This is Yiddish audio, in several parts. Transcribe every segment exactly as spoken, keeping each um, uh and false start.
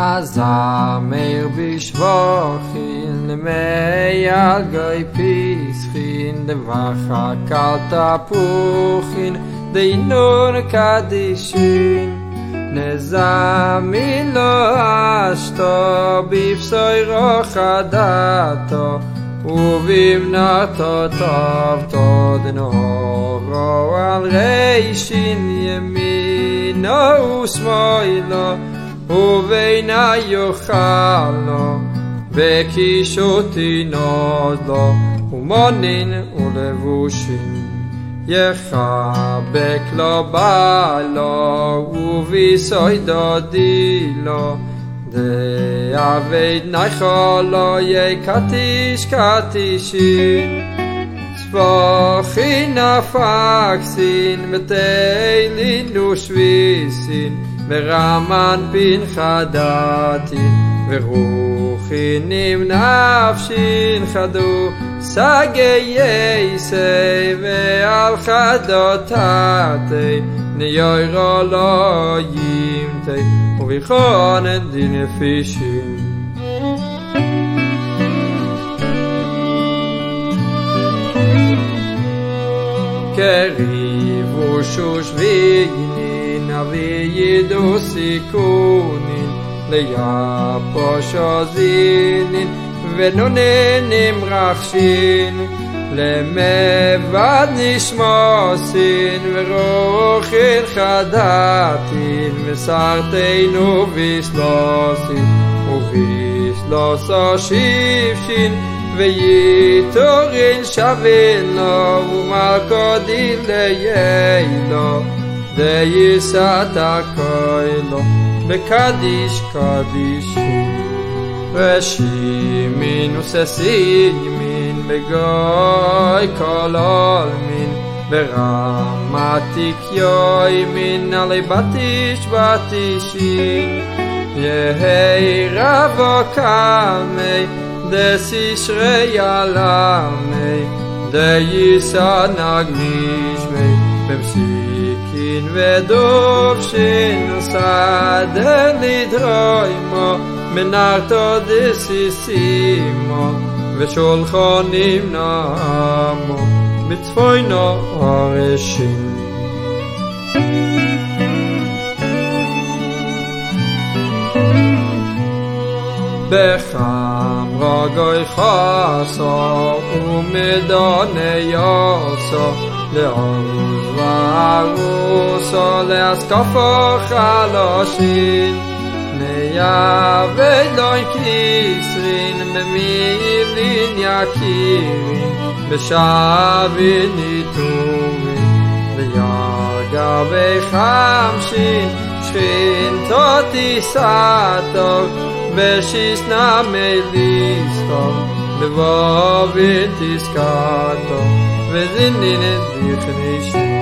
Azamer bishvochin meyal goy pischin devacha kal tapuchin deinur kadishin nezamin lo ashto bifsoy rochadato ובבנתו טובתו דנורו על ריישין ימינו ושמאלו ובינה יאכלו וקישותי נודלו ומונין ולבושין יחבק לו בעלו וביסוידו דילו De'aved naicholo ye katish katishin Tzvochin afaksin V'teilin ushvisin V'raman bin chadatin V'ruchinim nafshin chadu Sagei yeisei Ve'al chadotatei Neyoiro lo yimtei Uvichon et dine fishim Kerivu shushvignin Aviyidu sikunin Leyaposhozinin Venunenim rachshin למבד נשמוסין ורוחין חדתין וסרתנו ויסלוסין וביסלוסו שיפשין וייתורין שבינו ומלכו דיליינו דייסת הכוילו בקדיש קדישין ושימין וססימין בגוי כל עולמין ברמתיק יוי מן עלי בתיש בתישין יהי רבו קמי דסישרי עלמי דייסה נגמישמי במסיקין ודובשין סדר לדרוימו מנרתו דסיסימו ושולחונים נעמו בצפוינו הרשים בחם רגוי חסו ומדוני יוסו לעוז וערוסו להסקפו חלושין ניה ולוי כיסרין במילין יקירין בשבין ניתורין ויגע בחמשין שכינתו תיסתו בשיסנה מליסתו בבובין תסקתו וזינין דכנישין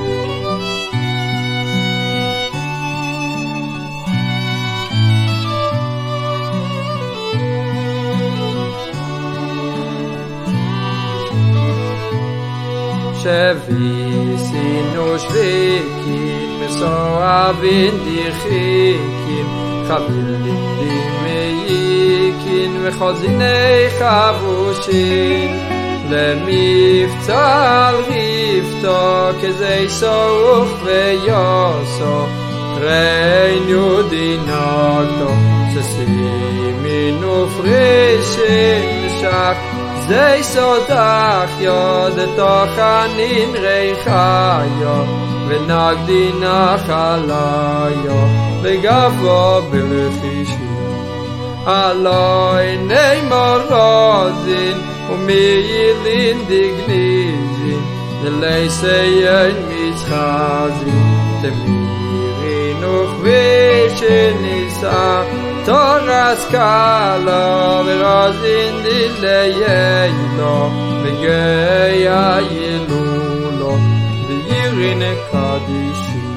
שביסין ושביקים מסועבין דיחיקים חבילים דמייקים וחוזיני חבושין למבצע על ריפתו כזי סורוך ויוסו ריינו דינתו שסימין ופרישין שק זי סודך יוד תוכנין ריחיו ונגדי נחליו וגבו בלחישים אלוי נאמר רוזין ומילין דגניזין דלייסיין מצחזין תמירין וכבישין ניסה תורס קלו ורוזין דיליינו וגיא ילולו ויירין קדישי